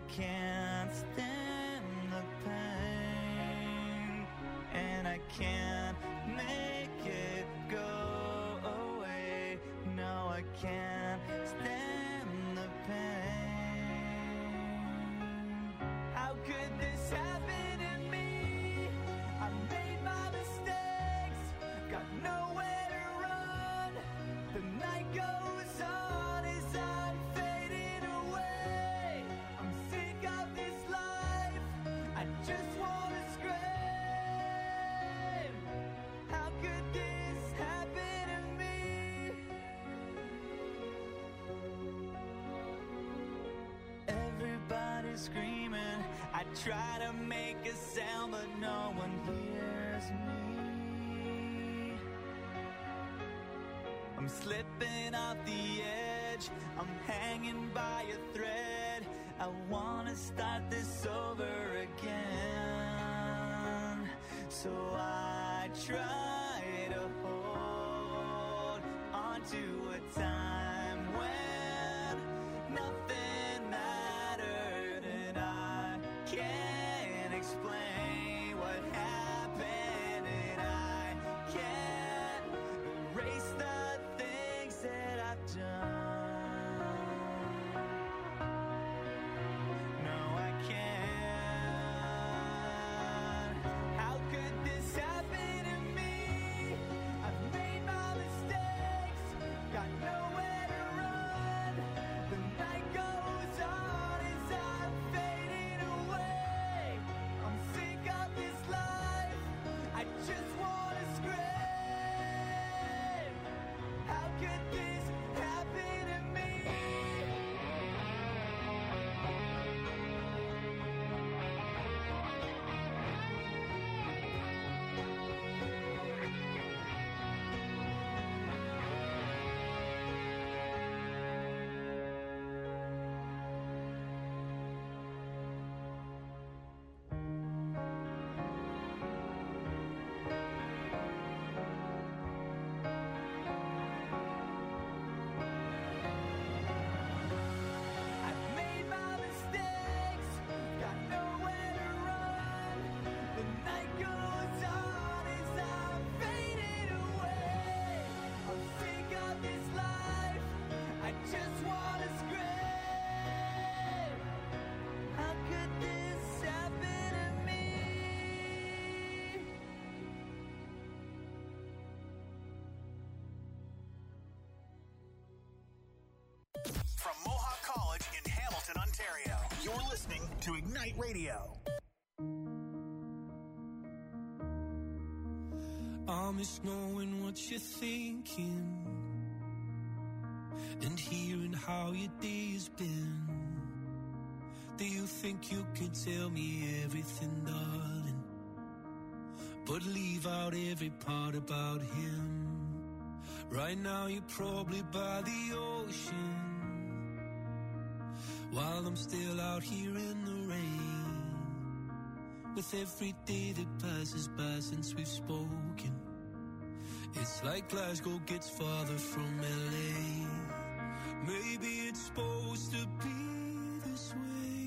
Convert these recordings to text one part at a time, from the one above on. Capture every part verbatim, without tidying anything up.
can't stand the pain, and I can't make it go away. No, I can't stand the pain. How could this happen to me? I made my mistakes, got nowhere to run. The night goes on as I'm fading away. I'm sick of this life, I just wanna scream. How could this happen to me? Everybody's screaming, I try to make a sound, but no one hears me. I'm slipping off the edge, I'm hanging by a thread. I wanna start this over again. So I try to hold on to a time when nothing mattered, and I can't explain what happened, and I can't erase the things that I've done. No, I can't. How could this happen to me? I've made my mistakes, got nowhere to run. The night goes on as I'm fading away. I'm sick of this life, I just wanna scream. How could this happen to me? I've made my mistakes, got nowhere to run. The night goes on as I'm fading away. I'm sick of this life, I just wanna scream. How could this happen to me? From Mohawk College in Hamilton, Ontario, you're listening to Ignite Radio. I miss knowing what you're thinking and hearing how your day's been. Do you think you can tell me everything, darling, but leave out every part about him? Right now you're probably by the ocean, while I'm still out here in the rain. With every day that passes by since we've spoken, it's like Glasgow gets farther from L A. Maybe it's supposed to be this way,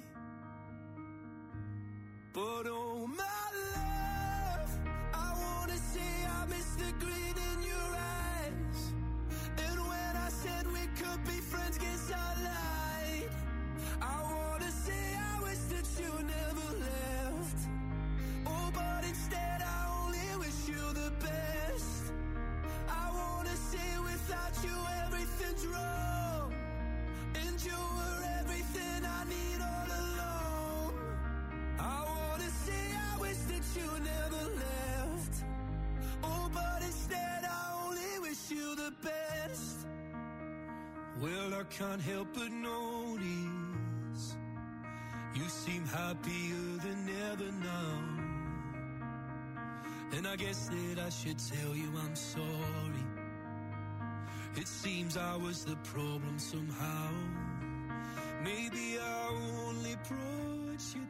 but oh my love, I wanna say I miss the grin in your eyes. And when I said we could be friends, guess I lied. I wanna say I wish that you never left. Oh, but instead I only wish you the best. I wanna say without you everything's wrong, and you were everything I need all along. I wanna say I wish that you never left. Oh, but instead I only wish you the best. Well, I can't help but notice you seem happier than ever now. And I guess that I should tell you I'm sorry. It seems I was the problem somehow. Maybe I only brought you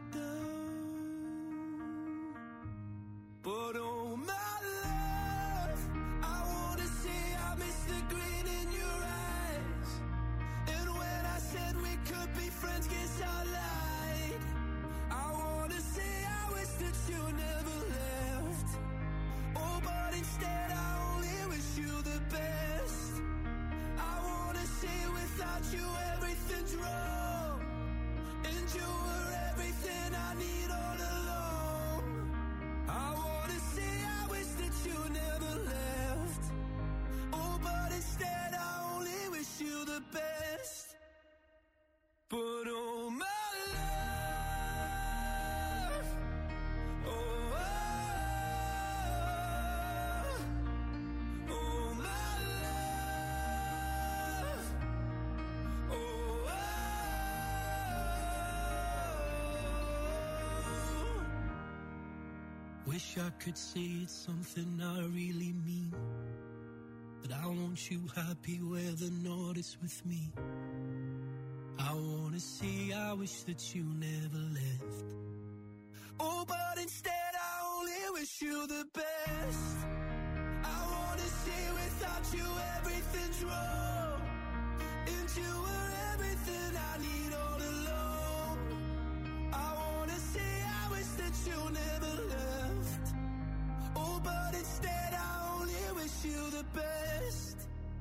down. But oh my love, I wanna say I miss the grin in your eyes. And when I said we could be friends, guess I lied. But oh my love, oh, oh, oh my love, oh, oh. Wish I could say it's something I really mean, but I want you happy where the north is with me. I wanna say I wish that you never left. Oh, but instead I only wish you the best. I wanna say without you everything's wrong, and you were everything I need all along. I wanna say I wish that you never left. Oh, but instead I only wish you the best.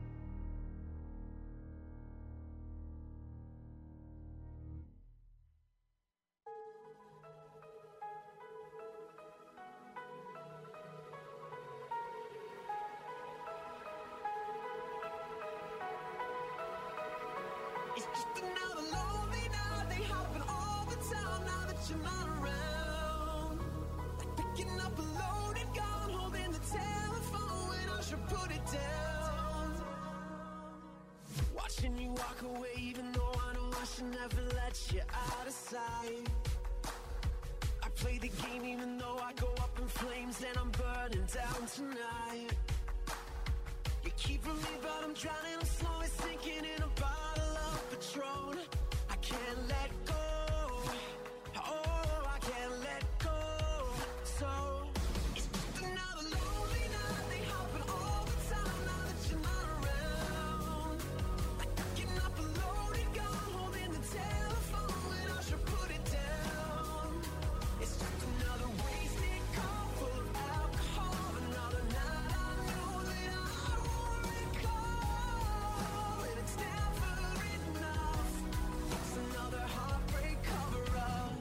It's just another lonely night. They happen all the time now that you're not around. Like picking up a loaded gun, holding the telephone when I should put it down. Watching you walk away, even though I know I should never let you out of sight. I play the game even though I go up in flames and I'm burning down tonight. You keep from me, but I'm drowning, I'm slowly sinking in a bottle of Patron. I can't let go, oh, I can't let go. So, it's just another lonely night. They happen all the time now that you're not around. Like picking up a loaded gun, holding the telephone when I should put it down. It's just another wasted call full of alcohol. Another night I know that I won't recall, and it's never enough. It's another heartbreak cover-up.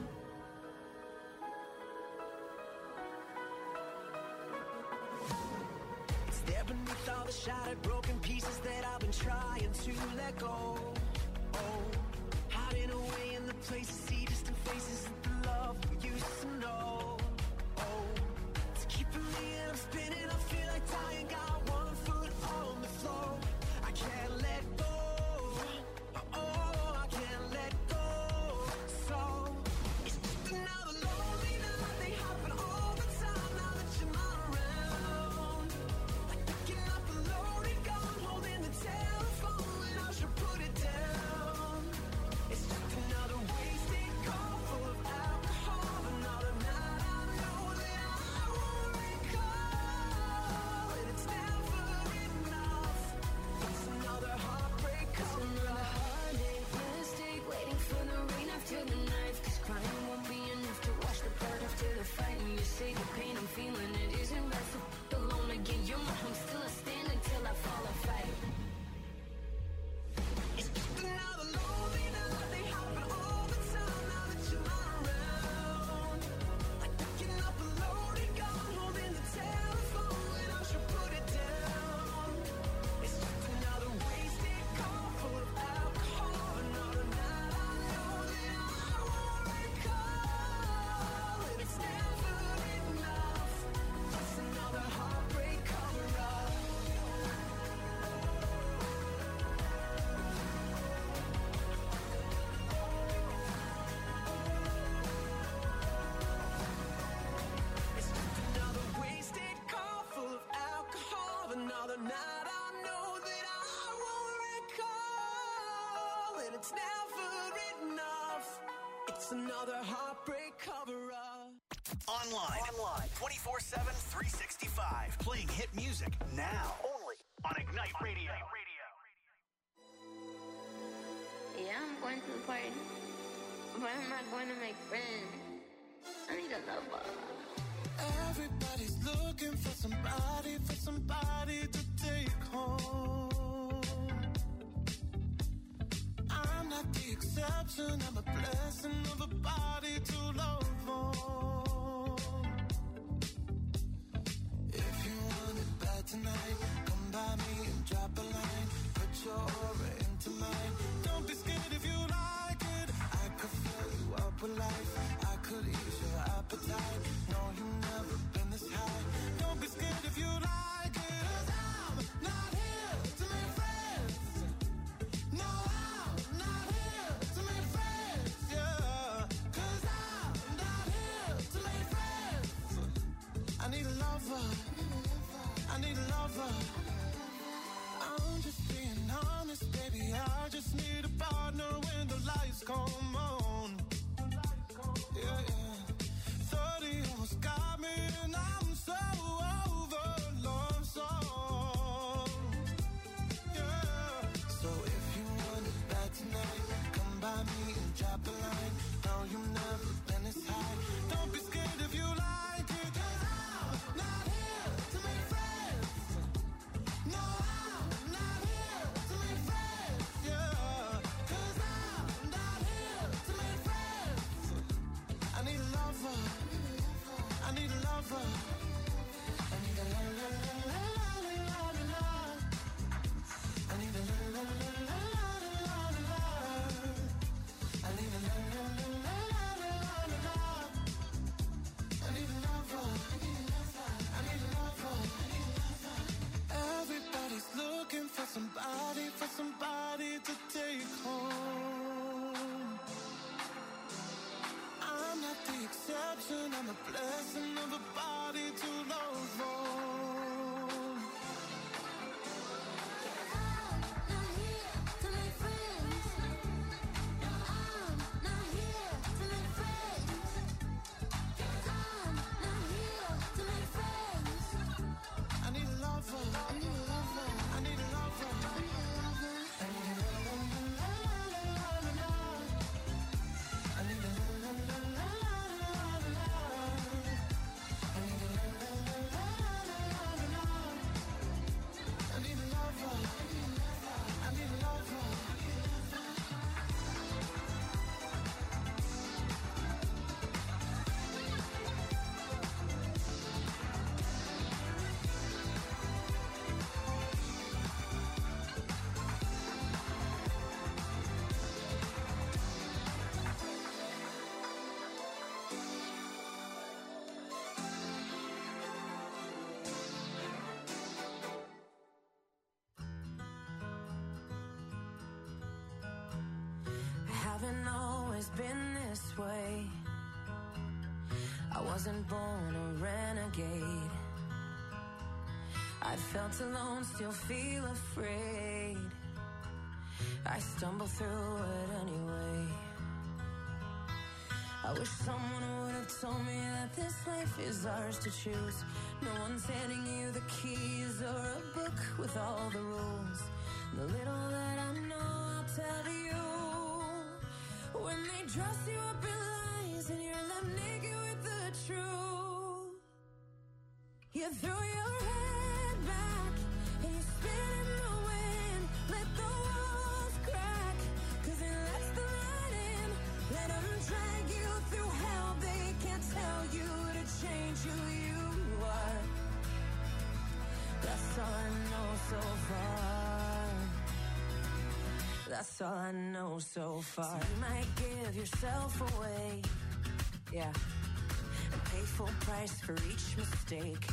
It's there beneath all the shattered, broken pieces that I've been trying to let go. Oh, hiding away in the places, see distant faces of the love we used to know. Oh, it's keeping me and I'm spinning. I feel like dying, got one foot on the floor. I can't let go, oh, I can't let go. So, it's just another lonely night. They happen all the time now that you're not around. Like picking up a loaded gun, holding the telephone when I should put it down. It's just another wasted call full of alcohol. Another night I know that I won't recall, and it's never enough. It's another heartbreak cover-up. Mistake, waiting for the rain after the knife. Cause crying won't be enough to wash the blood after the fight. And you say the pain I'm feeling, it isn't right. So alone again, you're my home, still I stand until I fall or fight. It's just another lonely night. They happen all the time now that you're not around. Like picking up a loaded gun, holding the telephone when I should put it down. It's just another wasted call full of alcohol. Another night I know that I won't recall, and it's never enough. It's another heartbreak cover-up. It's just another wasted call full of alcohol. Another night I know that I won't recall, and it's never enough. It's another heartbreak cover-up. Online. Online. twenty-four seven, three sixty-five. Playing hit music now. Only on Ignite Radio. Yeah, I'm going to the party, but I'm not going to make friends. I need a lover. Everybody's looking for somebody, for somebody to take home. I'm not the exception, I'm a blessing of a body to love on. If you want it bad tonight, come by me and drop a line. Put your aura into mine. Don't be scared if you like it lover. I need a lover. I'm just being honest, baby. I just need a partner when the lights come on. Yeah, yeah. thirty almost got me, and I'm so over love song. Yeah. So if you want it bad tonight, come by me and drop a line. No, you've never been this high. Don't be scared if you like it, 'cause I'm not here to make friends. No, I'm not here to make friends. Yeah, 'cause I'm not here to make friends. I need a lover. I need a lover. I need a la la la la la la la la. I need a la la la la la la la la. I need a la la la la la la la la. I need a lover. I need a lover. Everybody's looking for somebody, for somebody to take home. I'm not the exception, I'm a blessing of a body to love from. I'm not here to make friends. No, I'm not here to make friends. I'm not here to make friends. I need a lover. I need a lover. I need a lover. I need a lover. I need a la la la la la la la. I need a la la la la la la la. I need a la la la la la la la. I need a lover. I need a lover. I haven't always been this way. I wasn't born a renegade. I felt alone, still feel afraid. I stumble through it anyway. I wish someone would have told me that this life is ours to choose. No one's handing you the keys or a book with all the rules. The little that I know, I'll tell you. When they dress you up in lies and you're left naked with the truth, you throw your head back and you spin in the wind. Let the walls crack, 'cause it lets the light in. Let them drag you through hell. They can't tell you to change who you are. That's all I know so far. That's all I know so far. So you might give yourself away, yeah, and pay full price for each mistake.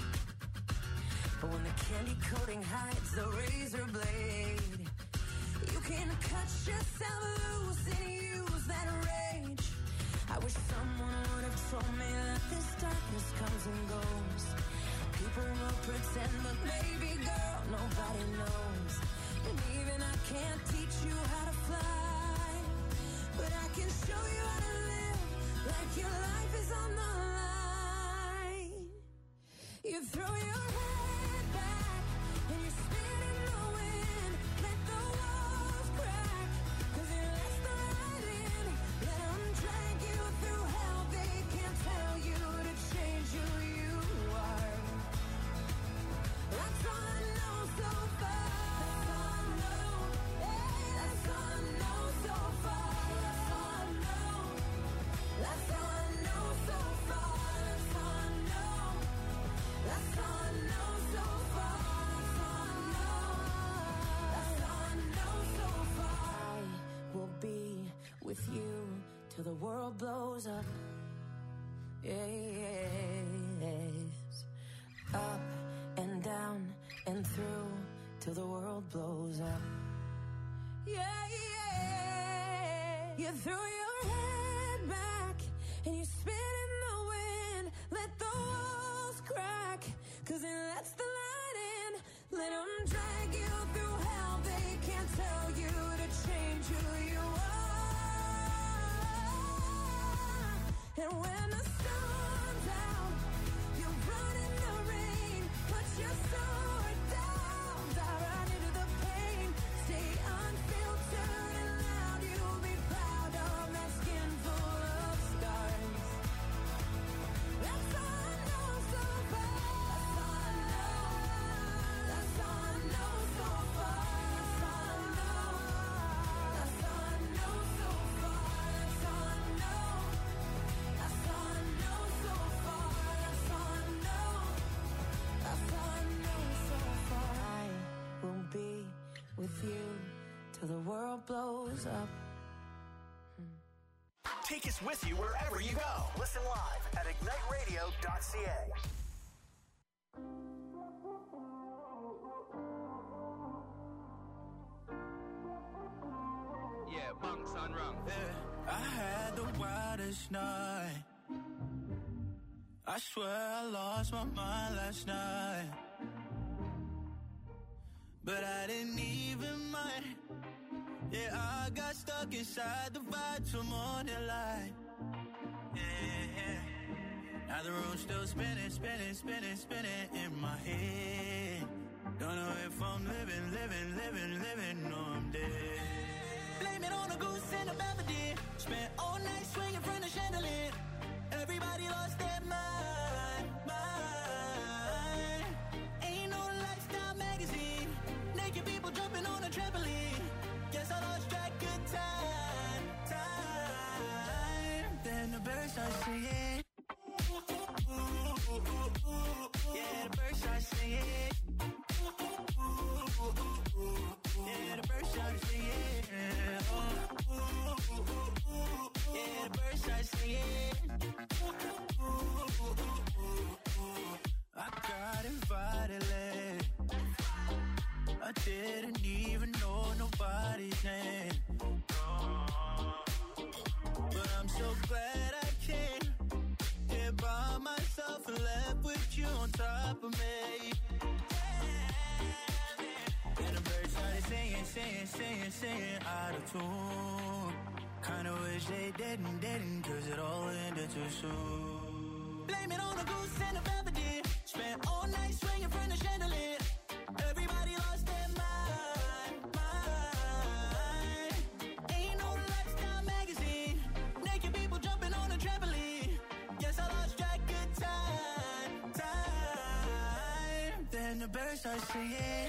But when the candy coating hides the razor blade, you can cut yourself loose and use that rage. I wish someone would have told me that this darkness comes and goes. People will pretend, but baby girl, nobody knows. And even I can't teach you how to fly, but I can show you how to live like your life is on the line. You throw your head back and you spin in the wind. Let the walls crack, 'cause it lets the light in. Let them drag you through hell. They can't tell you to change who you are. That's all I know so far. That's all I know. Hey, that's all I know so far. That's all I know. That's all I know so far. That's all I know. That's all I know so far. That's all I know. That's all I know so far. I will be with you till the world blows up. Yes. Up and down and through till the world blows up. Yeah, yeah. You throw your head back and you spin in the wind. Let the walls crack, Cause it lets the light in. Let them drag you through hell. They can't tell you to change who you are. And when the sun's out, you run in the rain. Put your sword down. Dive right into the pain. Stay unfiltered and loud. You'll be proud of that skin full of scars. That's all I know so far. That's all I know so far. That's all I know. That's all I know so far. That's all I know. That's all I know so far. That's all I know. That's all I know so far. I will be with you till the world blows up. Take us with you wherever you go. Listen live at ignite radio dot c a. Yeah, bunks on rum. Yeah, I had the wildest night. I swear I lost my mind last night. But I didn't even mind. Yeah, I got stuck inside the vibe till morning light. Yeah, yeah. Now the room's still spinning, spinning, spinning, spinning in my head. Don't know if I'm living, living, living, living, or I'm dead. Blame it on a goose and a belvedere. Spent all night swinging from the chandelier. Everybody lost their mind, mind. Ain't no lifestyle magazine. Naked people jumping on a trampoline. Guess I lost track of time, time. Then the birds start singing. Yeah, the birds start singing. Yeah, the birds start singing. Yeah, the birds start singing. I got invited late. I didn't even know nobody's name. But I'm so glad I came here by myself and left with you on top of me. And the birds started singing, singing, singing, singing out of tune. Kinda wish they didn't, didn't, cause it all ended too soon. Blame it on a goose and a belvedere. Spent all night swinging from the chandelier. Everybody lost their mind, mind. Ain't no lifestyle magazine. Naked people jumping on a trampoline. Guess I lost track of time, time. Then the birds start singing.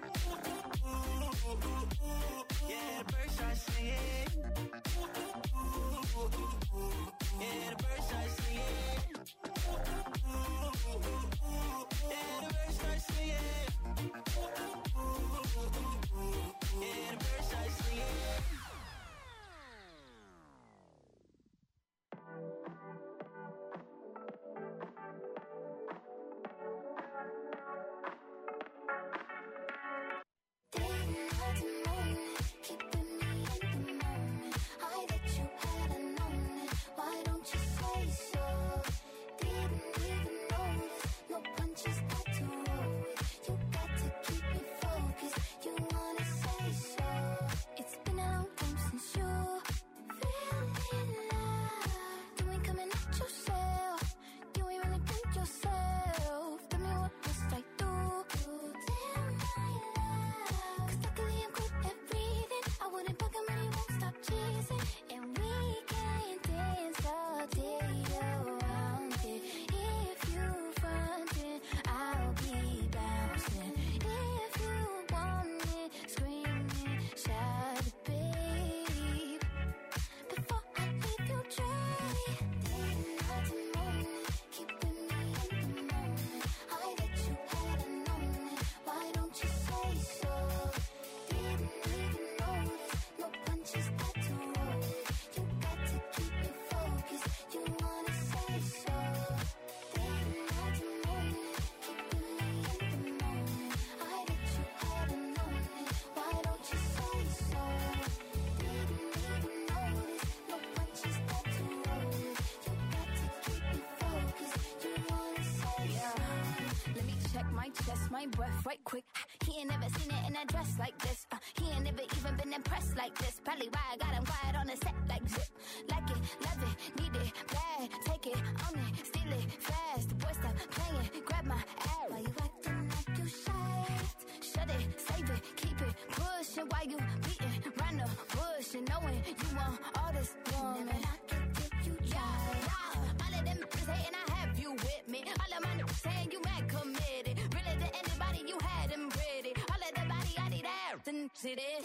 Yeah, the birds start singing. Yeah, the birds start singing. Yeah, the birds start singing. Yeah, the birds start singing. Why don't you say so? Didn't even notice, no punches got to roll. catch my breath right quick. He ain't never seen it in a dress like this. Uh, he ain't never even been impressed like this. Probably why I got him quiet on the set like zip. Like it, love it, need it, bad. Take it, own it, steal it, fast. The boy stop playing, grab my ass. Why you acting like you shy? Shut it, save it, keep it pushing. Why you beating round the bush and knowing you want all this woman? Never knock it till you try. Yeah, all of them is hating, I have you with me. All of my niggas saying you mad committed. Really to anybody you had them pretty. All of the body I need out and see this.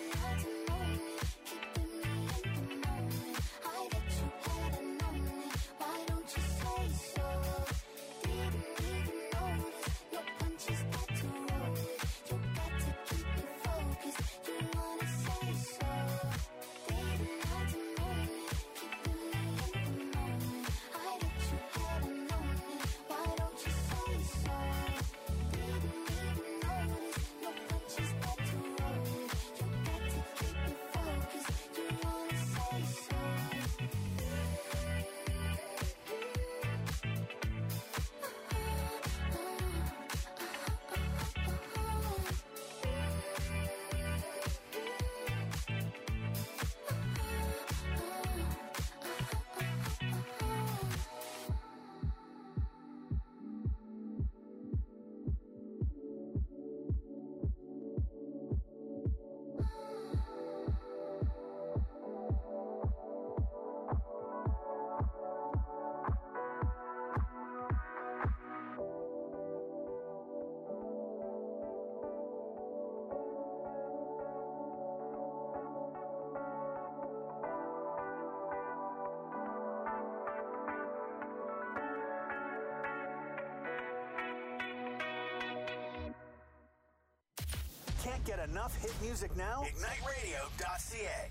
Can't get enough hit music now? Ignite radio dot c a.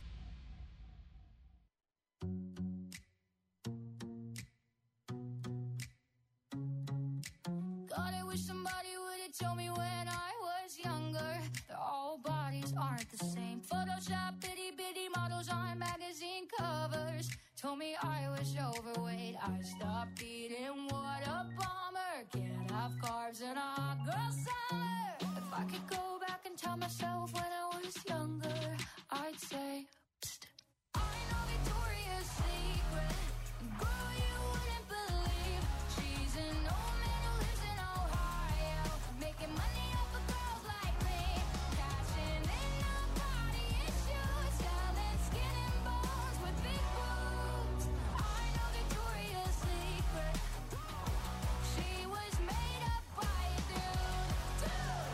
God, I wish somebody would have told me when I was younger that all bodies aren't the same. Photoshop, bitty bitty models on magazine covers told me I was overweight. I stopped eating, what a bummer. Can't have carbs in a hot girl summer. If I could go back and tell myself when I was younger, I'd say, psst, I know Victoria's Secret. Girl, you wouldn't believe she's an old man who lives in Ohio, making money off of girls like me, cashing in on body issues, selling skin and bones with big boobs. I know Victoria's Secret. She was made up by a dude, dude.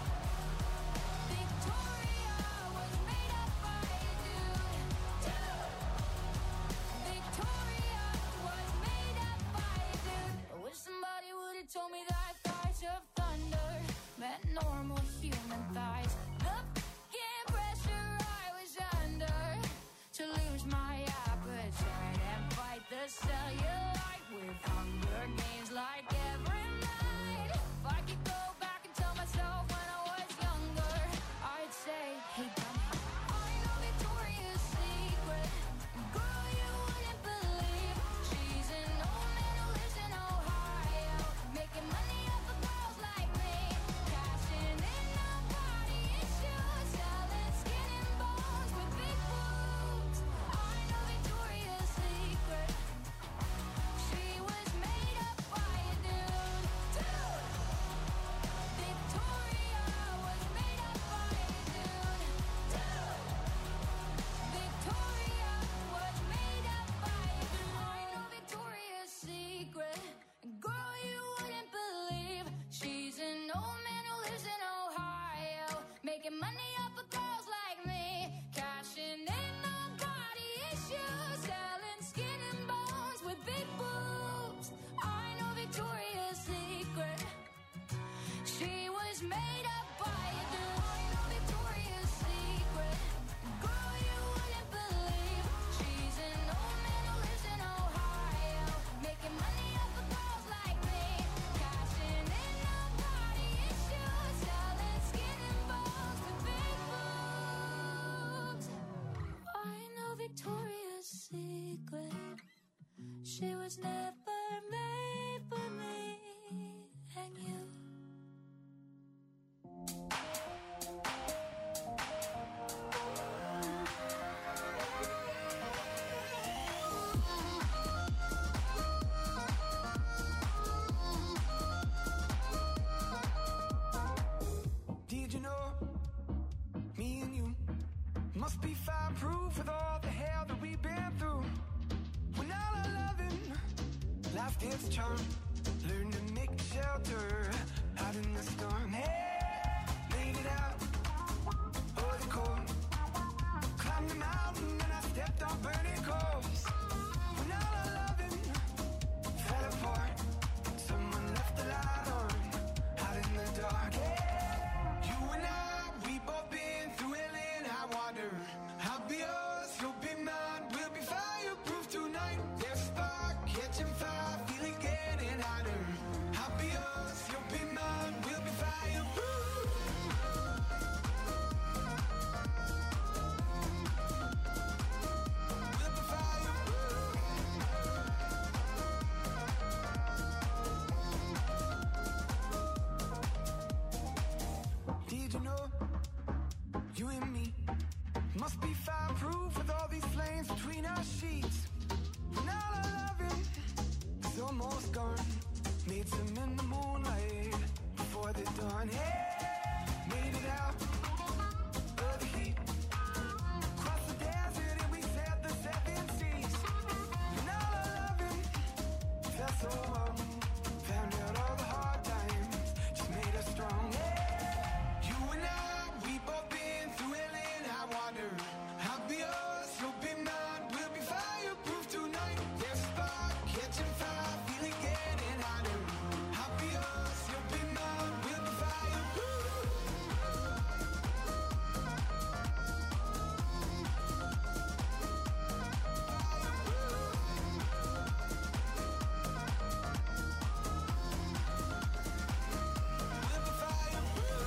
Victoria was made up by a dude, dude. Victoria was made up by a dude. I wish somebody would have told me that thighs of thunder meant normal human thighs. The f***ing pressure I was under to lose my appetite and fight the cellulite with Hunger Games like every night. If I could go back and tell myself when I was younger, I'd say, hey, dummy, I know Victoria's Secret. Girl, you wouldn't believe she's an old man who lives in Ohio, making money off of girls like me, cashing in on body issues, selling skin and bones with big boobs. I know Victoria's Secret. She was made up by a dude, dude. Victoria was made up by a dude, dude. Victoria was made up by a dude. I know Victoria's Secret. Girl, you wouldn't believe she's an old man who lives in Ohio, making money off of girls like me, cashing in on body issues, selling skin and bones with big boobs. I know Victoria's Secret. She was made up by a dude. I know Victoria's Secret. Girl, you wouldn't believe she's an old man who lives in Ohio, making money off of girls like me, cashing in on body issues, selling skin and bones with big boobs. I know Victoria's Secret. She was never. fireproof with all the hell that we've been through. When all our loving, life gets charmed. Learn to make shelter out in the storm. Hey, made it out, oh the cold. Climbed the mountain and I stepped on burning coals. When all our loving fell apart, someone left the light on out in the dark. Hey, you and I, we both been through hell and high water. I'll be yours, you'll be mine. We'll be fireproof tonight. There's a spark catching fire, feeling getting hotter. I'll be yours, you'll be mine. We'll be fireproof. We'll be fireproof. Did you know you and me must be fireproof with all these flames between our sheets? When all our loving is almost gone, made some in the moonlight before the dawn. Hey, made it out of the heat, crossed the desert and we sailed the seven seas. When all our loving felt so wrong, found out all the hard times just made us strong. Hey, you and I, we both been through hell and high water. I'll be yours, you'll be mine. We'll be fireproof tonight. There's a spark catching fire, feeling getting hotter. I'll be yours, you'll be mine. We'll be fireproof. We'll be fireproof.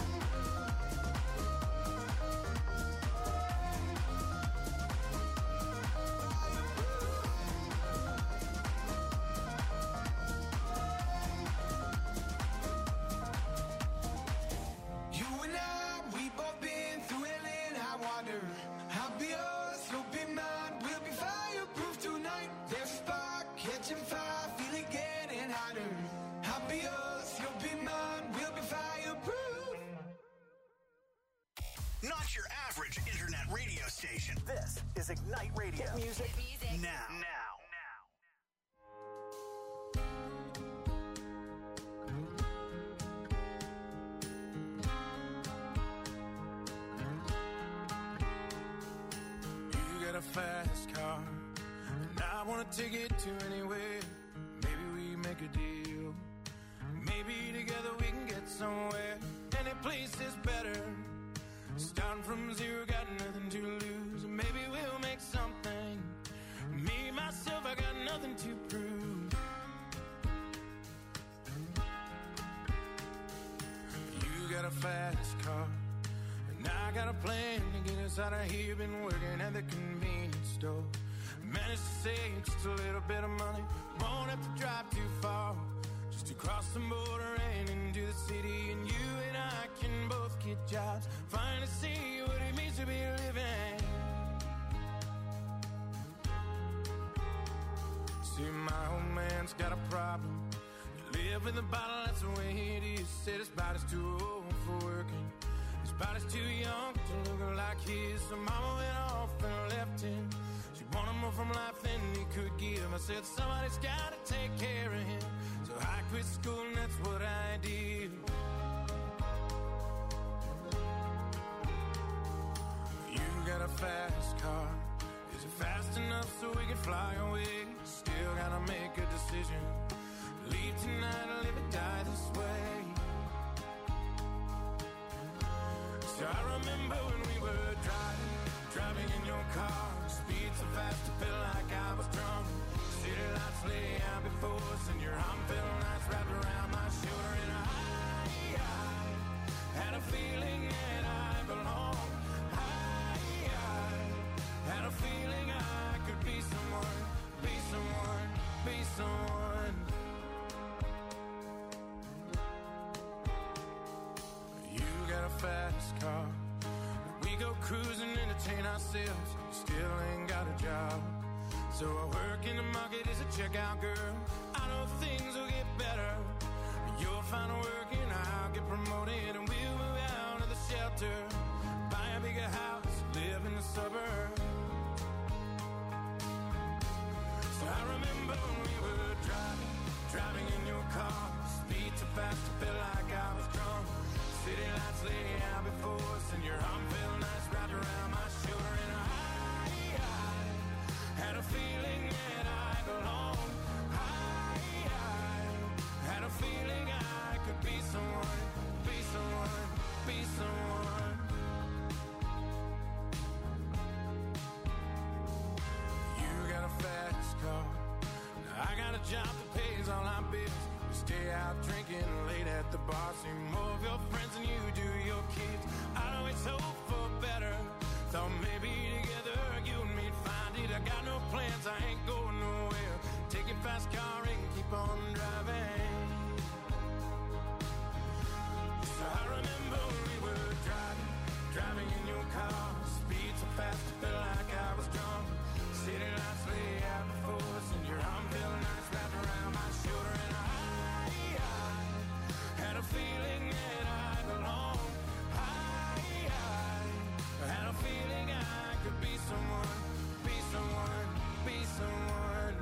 You and I, we both been through hell and high water. I'll be yours, you'll be mine. We'll be fireproof tonight. There's a spark catching fire, feeling getting hotter. I'll be yours, you'll be mine. We'll be fireproof. Not your average internet radio station. This is Ignite Radio. Hit music, now. Now. You got a fast car, and I wanna take it to anywhere. Maybe we make a deal. Maybe together we can get somewhere. Any place is better. Starting from zero, got nothing to lose. Maybe we'll make something. Me, myself, I got nothing to prove. You got a fast car, and I got a plan to get us out of here. Been working at the convenience store. Managed to save just a little bit of money. Won't have to drive too far, just to cross the border and into the city. And you and I can both get jobs, finally see what it means to be living. See, my old man's got a problem. You live in the bottle, that's the way it is. Said his body's too old for working. His body's too young to look like his. So mama went off and left him. She wanted more from life than he could give. I said somebody's gotta take care of him. So I quit school and that's what I did. You got a fast car. Is it fast enough so we can fly away? Still gotta make a decision. Leave tonight or live or die this way. So I remember when we were driving, driving in your car. Speed so fast it felt like I was drunk. City lights lay out before us and your arm felt nice wrapped around my shoulder. And I, I had a feeling that I belonged. I, I had a feeling I could be someone, be someone, be someone. You got a fast car. We go cruising, entertain ourselves. Still ain't got a job. So I work in the market as a checkout girl. I know things will get better. You'll find work and I'll get promoted. And we'll move out of the shelter. Buy a bigger house, live in the suburbs. So I remember when we were driving, driving in your car. Speed too fast to feel like I was drunk. City lights lay out before us, and your arm felt nice wrapped around my shoulder. And I, I had a feeling that I belonged. I, I had a feeling I could be someone, be someone, be someone. You got a fast car, now I got a job that pays all our bills. We stay out drinking late at the bar, see more of your friends than you do your kids. I'd always hope for better, thought maybe together you and me'd find it. I got no plans, I ain't going nowhere. Take your fast car and keep on driving. So I remember when we were driving, driving in your car. Speed so fast, I felt like I was drunk. City lights lay out before us, and your arm felt nice wrapped around my shoulder. And I, I had a feeling that I belonged. I, I had a feeling I could be someone, be someone, be someone.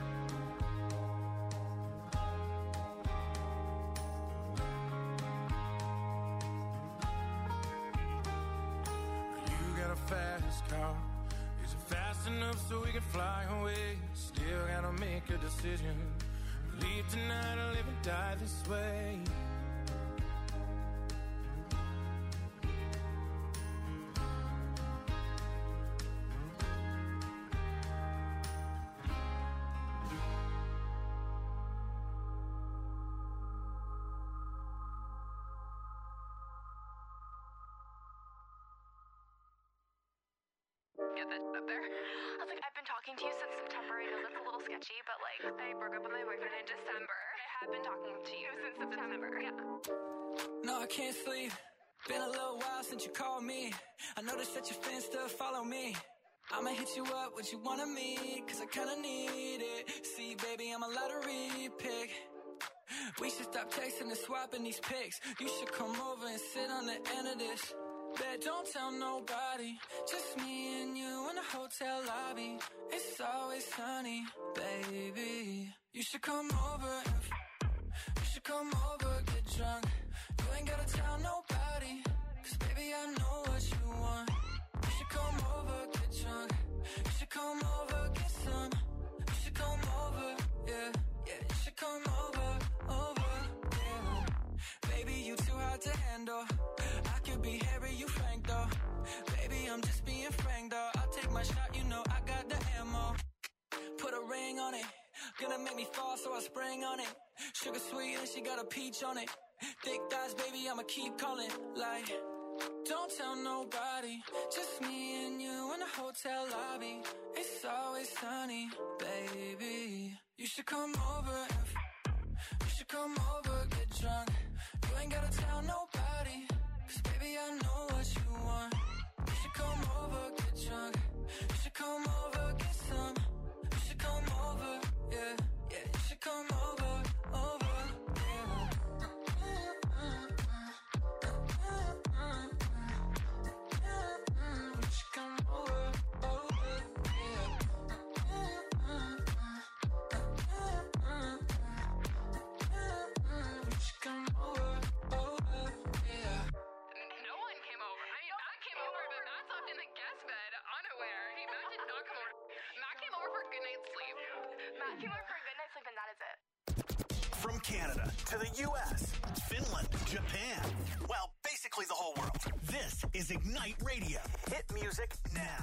You got a fast car. Is it fast enough so we can fly away? Still gotta make a decision. Leave tonight or live and die this way. Get that up there. I was like, I've been talking to you since September. I know that's a little sketchy, but like, I broke up with my boyfriend in December. I have been talking to you since September. Yeah. No, I can't sleep. Been a little while since you called me. I noticed that your fans still follow me. I'ma hit you up, what you wanna meet, cause I kinda need it. See, baby, I'm a lottery pick. We should stop texting and swapping these pics. You should come over and sit on the end of this. Bet, don't tell nobody. Just me and you in the hotel lobby. It's always sunny, baby. You should come over and f- you should come over, get drunk. You ain't gotta tell nobody, cause baby I know what you want. You should come over, get drunk. You should come over, get some. You should come over, yeah, yeah. You should come over, over, yeah. Baby, you too hard to handle. I could be Harry, you Frank though. Baby, I'm just being frank though. I'll take my shot, you know I got the ammo. Put a ring on it. Gonna make me fall, so I spring on it. Sugar sweet and she got a peach on it. Thick thighs, baby, I'ma keep calling. Like, don't tell nobody. Just me and you in the hotel lobby. It's always sunny, baby. You should come over and f- you should come over, get drunk. You ain't gotta tell nobody, cause baby I know what you want. You should come over, get drunk. You should come over, get some. You should come over, yeah, yeah. You should come over, over, yeah. You should come over, over, yeah. You should come over, over, yeah. No one came over. I mean, Matt came over, but Matt slept in the guest bed, unaware. He, Matt did not come over. Matt came over for a good night's sleep. Matt came over for a good night's sleep, and that is it. From Canada to the U S, Finland, Japan. Well, basically the whole world. This is Ignite Radio. Hit music now.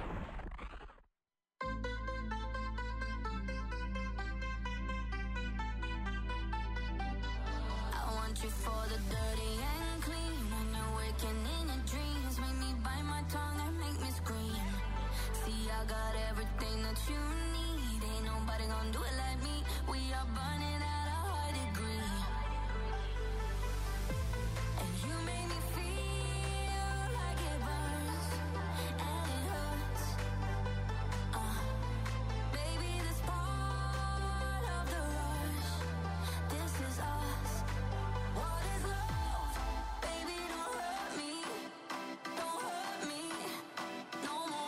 I want you for the dirty and clean. When you're waking in your dreams, make me bite my tongue and make me scream. See, I got everything that you need. Ain't nobody gonna do it like me. We are burning at a high degree. And you make me feel like it burns and it hurts. Uh, baby, this part of the rush. This is us. What is love? Baby, don't hurt me. Don't hurt me. No more.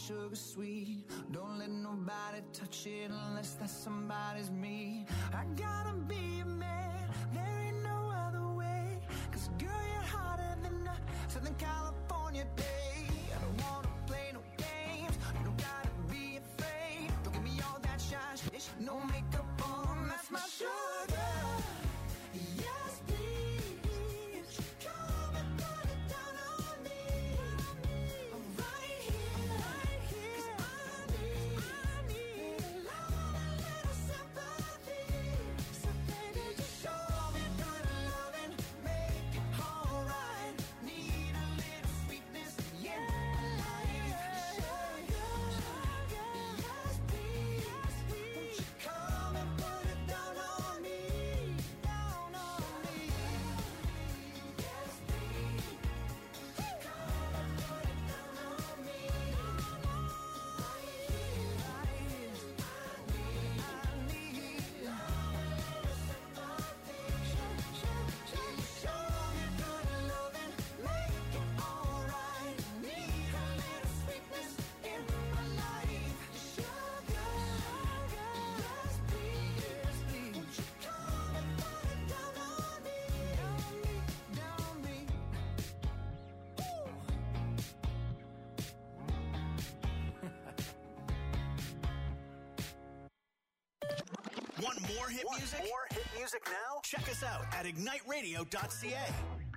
sugar sweet. Don't let nobody touch it unless that somebody's me. I gotta be a man, there ain't no other way. Cause girl, you're hotter than a Southern California day. I don't wanna play no games, you don't gotta be afraid. Don't give me all that shy shit, no makeup on, that's my sugar. Yes, please, come and put it down on me. I'm right here, right here, 'cause I need, I need a love, a little sympathy. So baby, just show me good loving, make it alright. Need a little sweetness in my life. Sugar, sugar, yes, please, won't you come and put it down on me, down on me. Yes, please, come and put it down on me. Right here, right here, I need, I need love, a little sympathy. Show me good loving, make it alright. Need a little sweetness in my life. Sugar, yes, please, won't you come and put it down on me, down me, down me. Want more hit Want music? more hit music now? Check us out at ignite radio dot c a.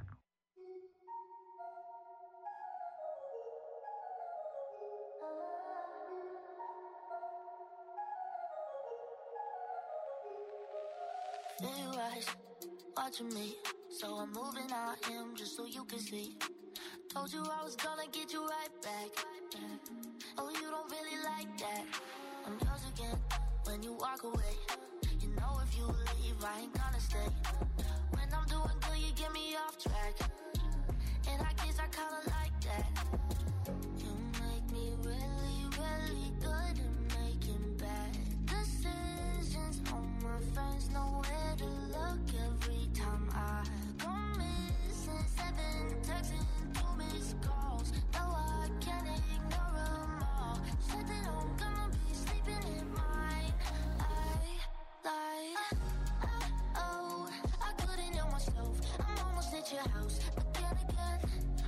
Feel your eyes watching me, so I'm moving on him just so you can see. Told you I was gonna get you right back. Oh, you don't really like that. I'm yours again when you walk away. You know if you leave, I ain't gonna stay. When I'm doing good, you get me off track. And I guess I kinda like that. You make me really, really good at making bad decisions. All my friends know where to look every time I go missing. Seven texts and two missed calls. No, I can't ignore them all. Said that I'm gonna be sleeping in mine. I lied. Oh, I couldn't help myself. I'm almost at your house, but then again,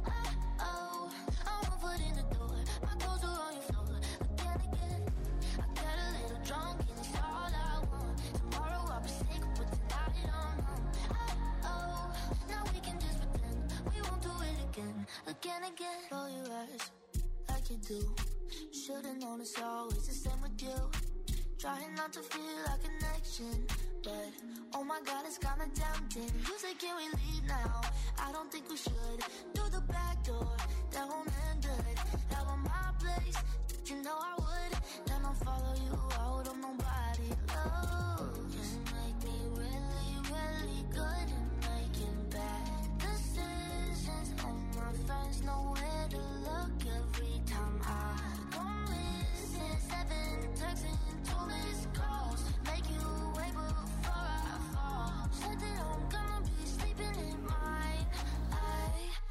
oh, I'm one foot in the door. My clothes are on your floor. Again, again, I got a little drunk and it's all I want. Tomorrow I'll be sick, but tonight I'm home. Oh, now we can just pretend we won't do it again. Again, again. Roll your eyes like you do. Should've known it's always the same with you. Trying not to feel a connection, but oh my God, it's kinda tempting. You say, can we leave now? I don't think we should. Through the back door, that won't end good. Out on my place, you know I would. Then I'll follow you out on nobody. Oh, you make me really, really good at making bad decisions. All my friends know where to look every time I go missing. Seven texts and two missed calls. Make you wait before I fall. Said that I'm gonna be sleeping in mine. I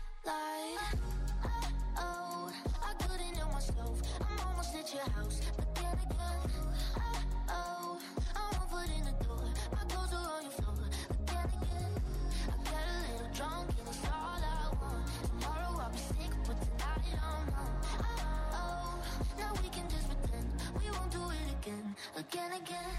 lied. Oh, I couldn't help myself. I'm almost at your house, but then again, oh, I'm one foot in the door. My clothes are on your floor. Again, again, I got a little drunk and it's all I want. Tomorrow I'll be sick, but tonight I'm home. Oh, now we can just pretend we won't do it again. Again, again.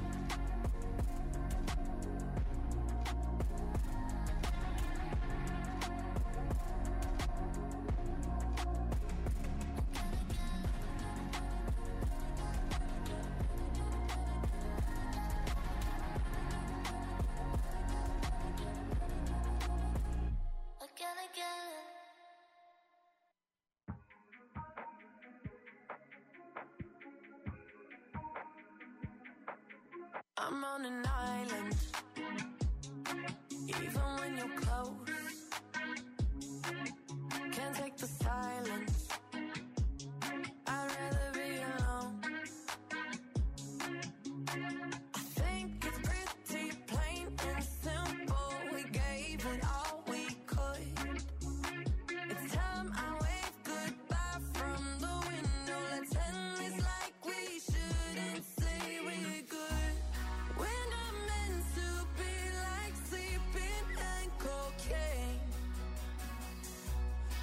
Again, again. I'm on an island, even when you're close. Can't take the silence. I'd rather be alone. I think it's pretty plain and simple. We gave it all we could. It's time I wave goodbye from the window. Let's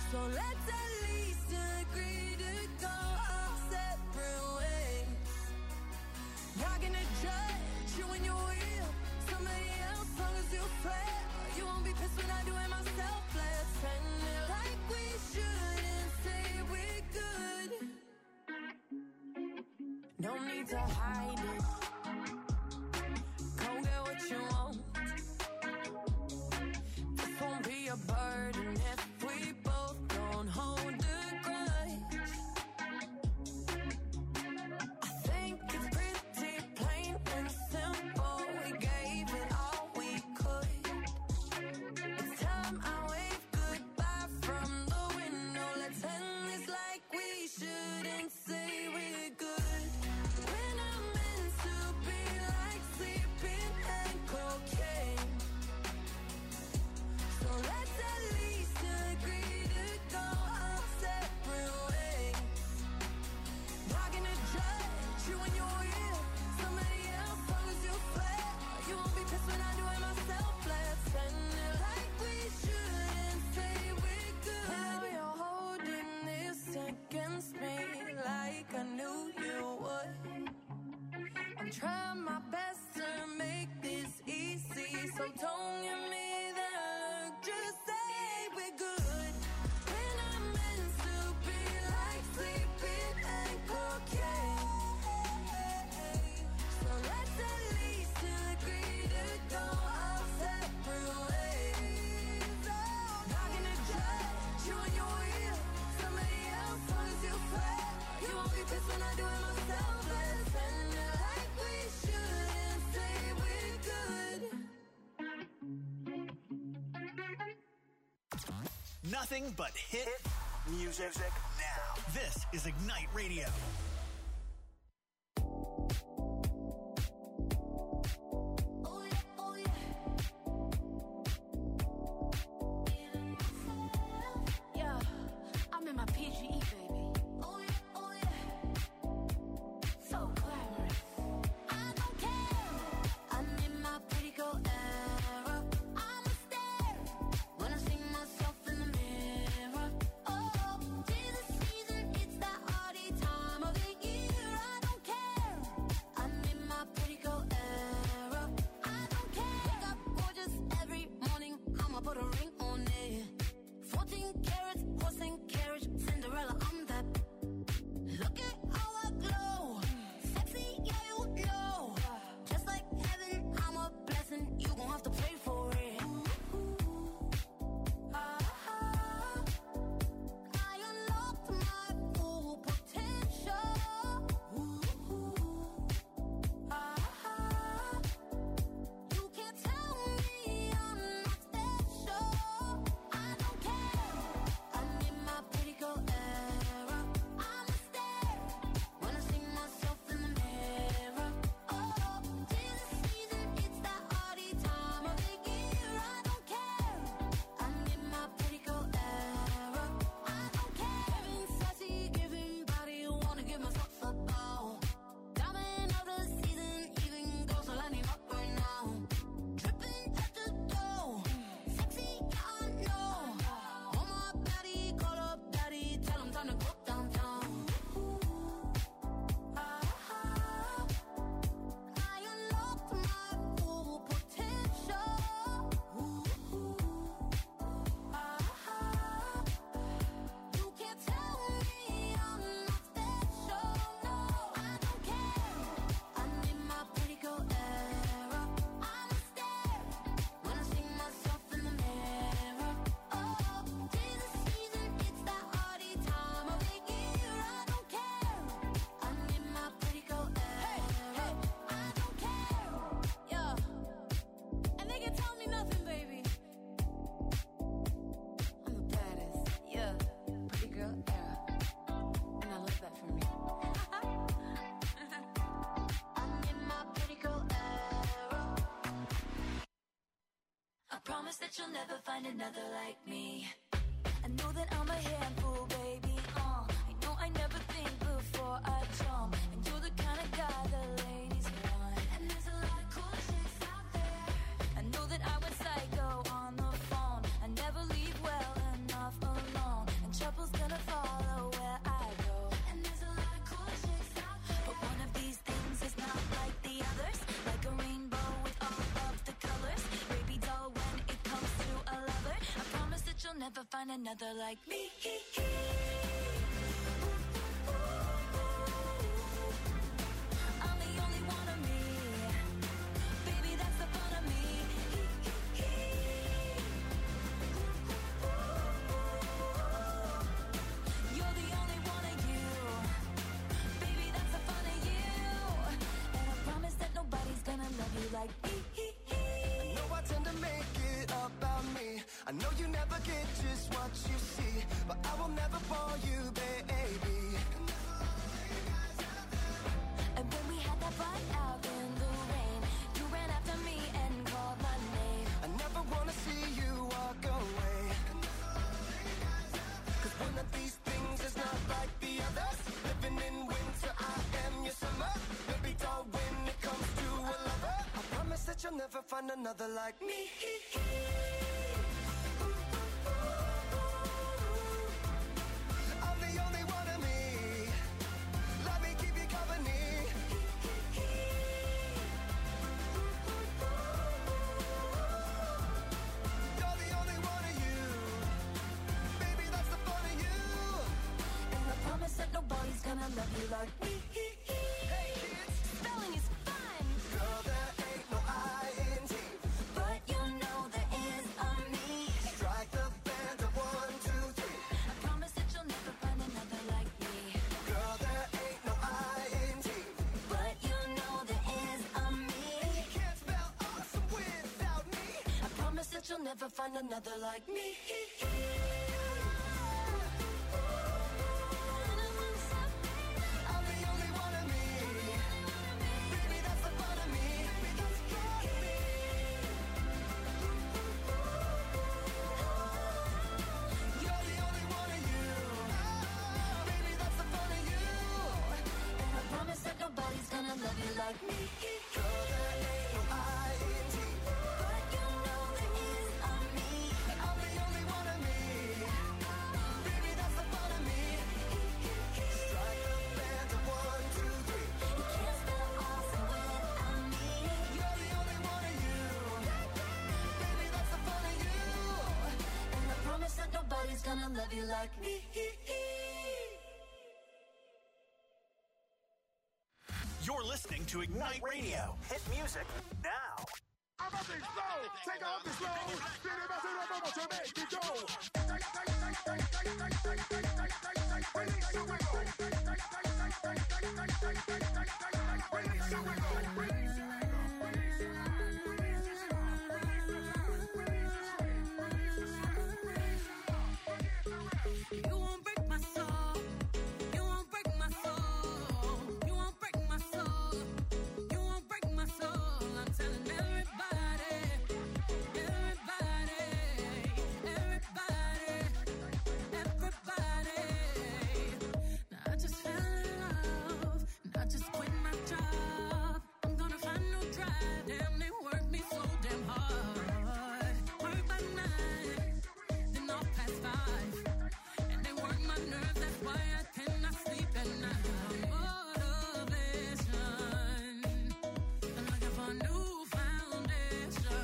So let's at least agree to go our separate ways. Not gonna judge you when you're real. Somebody else, long as you swear. You won't be pissed when I do it myself. Let's end it like we should and say we're good. No need to hide it. Go get what you want. This won't be a burden if we both don't hold a grudge. I think it's pretty plain and simple. We gave it all we could. It's time I wave goodbye from the window. Let's end this like we should and say we're good. When I'm meant to be like sleeping and cocaine. So let's at least agree to go our separate ways. Not gonna judge you when you're real. Somebody else, long as you swear. You won't be pissed when I do it myself. Let's end it like we should and say we're good. Now you're holding this against me like I knew you would. I'm trying my best to make this easy, so don't give me that look. Just say we're good. When I'm meant to be like sleeping and cocaine. So let's at least agree to go our separate ways. Not gonna judge you when you're real. Somebody else, long as you swear. You won't be pissed when I do it myself. Let's end it like we should and say we're good. Nothing but hit music now. This is Ignite Radio. Oh yeah, oh yeah. Yeah, I'm in my P G E, baby. Oh yeah, oh yeah. So glamorous. I don't care. I'm in my pretty girl era. I'm a stare when I see myself in the mirror. Oh, tis the season, it's that hardy time of the year. I don't care. I'm in my pretty girl era. I don't care. Wake up gorgeous every morning. I'ma put a ring on it. fourteen carats, horse and carriage, Cinderella. I'm that. Look at how I glow. Sexy, yeah, you know. Just like heaven, I'm a blessing. You gon' have to pray for it. Ah, I unlocked my full potential. Ah, you can't tell me I'm not special. I don't care. I'm in my pretty girl era. I'm a stare when I see myself in the mirror. Oh, tis the season, it's that hardy time of the year. I don't care. I'm in my pretty girl era. I don't care. Giving sassy, giving body, wanna give myself a bow. Diamond of the season, even goes so lining up right now. Dripping at the dough, sexy, yeah, I know. On my body, call up daddy, tell him time to go downtown. Ah, I unlocked my full potential. Ah, you can't tell me I'm not special. No, I don't care. I'm in my pretty girl era. I'm a stare when I see myself in the mirror. Oh, tis the season, it's that hardy time of the year. I don't care. I'm in my pretty girl era. I don't care. Yeah, and they can tell me nothing, baby. I'm the baddest. Yeah, pretty girl era, and I love that for me. I'm in my pretty girl era. I promise that you'll never find another like me. I know that I'm a handful, baby. Uh, I know I never think before I jump, and you're the kind of guy the ladies want. And there's a lot of cool chicks out there. I know that I went psycho on the phone. I never leave well enough alone. And never find another like me. I'm the only one of me. Baby, that's the fun of me. You're the only one of you. Baby, that's the fun of you. And I promise that nobody's gonna love you like me. I know I tend to make it about me. I know you never get just what you see, but I will never fall you, baby. And when we had that fight out in the rain, you ran after me and called my name. I never wanna see you walk away. Cause one of these things is not like the others. Living in winter, I am your summer. Maybe dull when it comes to a lover. I promise that you'll never find another like me. I'm the only one of me. Let me keep you company. You're the only one of you. Baby, that's the fun of you. And I promise that nobody's gonna love you like me. Hey kids, Spelling is fun, girl, there ain't no I N G. but you know there is a me. Strike the band of one, two, three. I promise that you'll never find another like me. Girl, there ain't no I N G. But you know there is a me. You can't spell awesome without me. I promise that you'll never find another like me. I'm the only one of me. Baby, that's the fun of me. You're the only one of you. Baby, that's the fun of you. And I promise that nobody's gonna love you like me. Girl, there ain't no I N G. But you know there is a me. I'm the only one of me. Baby, that's the fun of me. Strike the band of one, two, three. You can't spell awesome without me. You're the only one of you. Baby, that's the fun of you. And I promise that nobody's gonna love you like me. You're listening to Ignite Radio. Hit music now. I'm up and slow, take off the slow, then it must have up to make it go. Release your wiggle. Release your wiggle. Release your You won't break my soul. You won't break my soul. You won't break my soul. You won't break my soul. I'm telling everybody, everybody, everybody, everybody. Now I just fell in love, and I just quit my job. I'm gonna find no drive. Damn, they work me so damn hard. Work by nine, then off past five. And they work my nerves, that's why I cannot sleep at night. Motivation, I'm looking for a new foundation,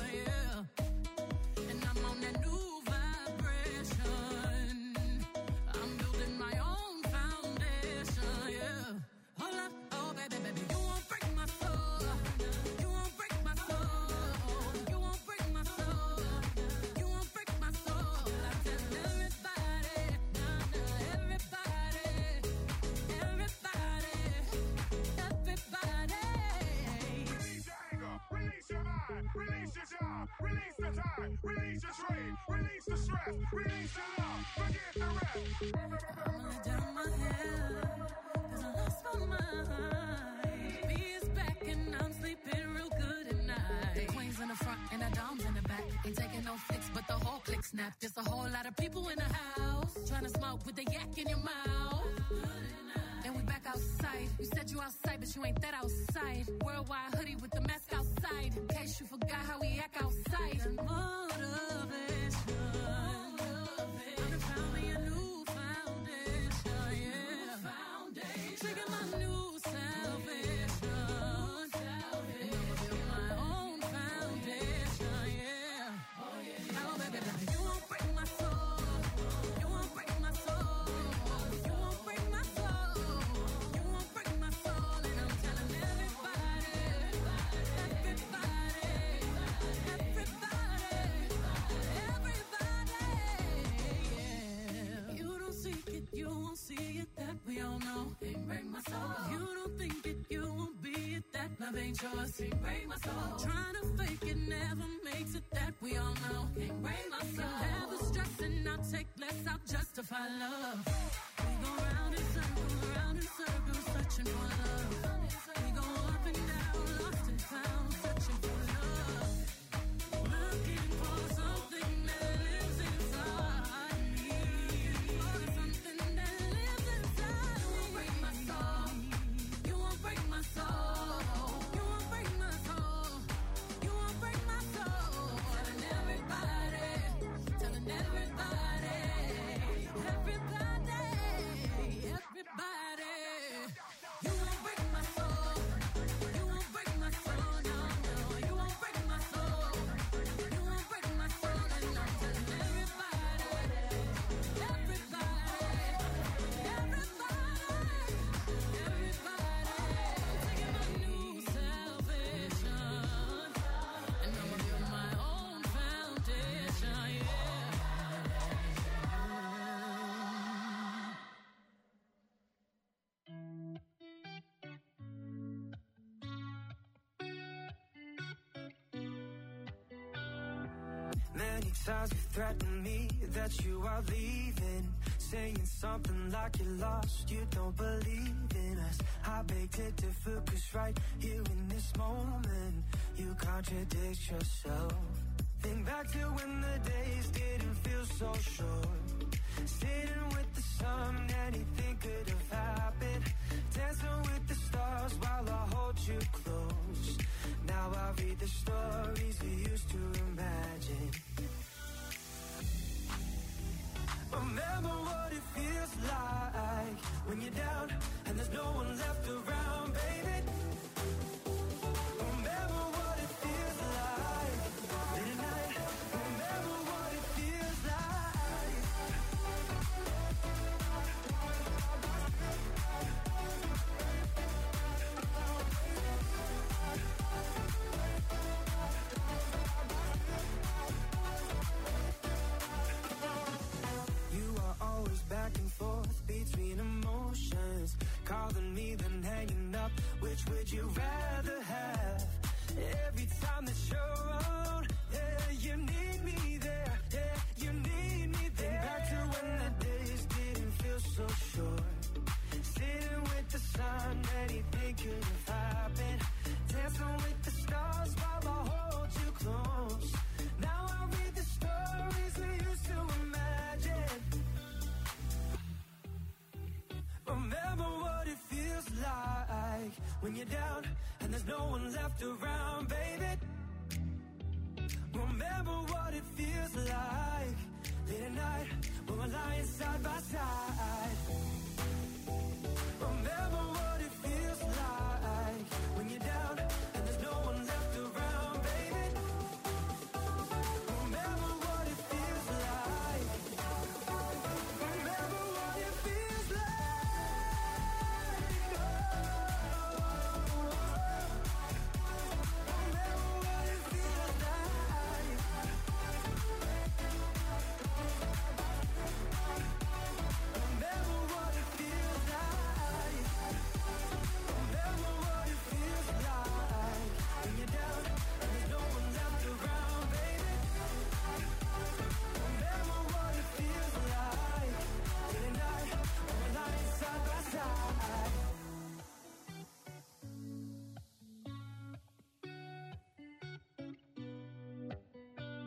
yeah. And I'm on that new vibration. I'm building my own foundation, yeah. Hold up, oh baby, baby, you won't break my soul. You won't break my soul. You won't break my soul. You won't break my soul. I tell everybody, nah, nah, everybody, everybody, everybody. Release your anger, release your mind, release your job, release the time, release your trade, release the stress, release the love, forget the rest. I'm gonna down my head, 'cause I lost my mind. B is back and I'm sleeping real good at night. The queen's in the front and the dom's in the back. Ain't taking no flicks, but the whole click snap. There's a whole lot of people in the house trying to smoke with the yak in your mouth. And we back outside. You said you outside, but you ain't that outside. Worldwide hoodie with the mask outside. In case you forgot how we act outside. Motivation. I found me a new foundation, yeah. Trigger my new salvation. And I'ma build my own foundation, yeah. Oh, baby, baby, you won't break my soul. ain't yours. Can't break my soul. Trying to fake it never makes it, that we all know. Can't break my soul. Have the stress and I'll take less, I'll justify love. We go round in circles, round in circles, searching for love. We go up and down, lost and found, searching for love. Looking for something that lives inside me. For something that lives inside me. You won't break my soul. You won't break my soul. You won't break my soul. You won't break my soul. Telling everybody, telling everybody, everybody, everybody. You won't break my soul. You won't break my soul. No, no. You won't break my soul. You won't break my soul. And I'm telling everybody, everybody, everybody, everybody. Taking my new salvation, and I'ma build my own foundation. Yeah. Many times you threatened me that you are leaving, saying something like you're lost, you don't believe in us. I beg to differ, cause right here in this moment, you contradict yourself. Think back to when the days didn't feel so short, sitting with the sun, anything could have happened, dancing with the stars while I hold you close. Now I read the stories we used to imagine. Remember what it feels like when you're down and there's no one left around, baby. Remember what it feels like late at night. Remember what it feels like. You are always back and forth between emotions, calling me then hanging up. Which would you rather have? Every time that you're around, yeah, you need me there, yeah, you need me there. Think back to when the days didn't feel so short, sitting with the sun, anything could have happened, dancing with the stars while I hold you close. Now I read the stories we used to imagine. Remember what it feels like when you're down and there's no one left around, baby. Remember what it feels like late at night when we're lying side by side.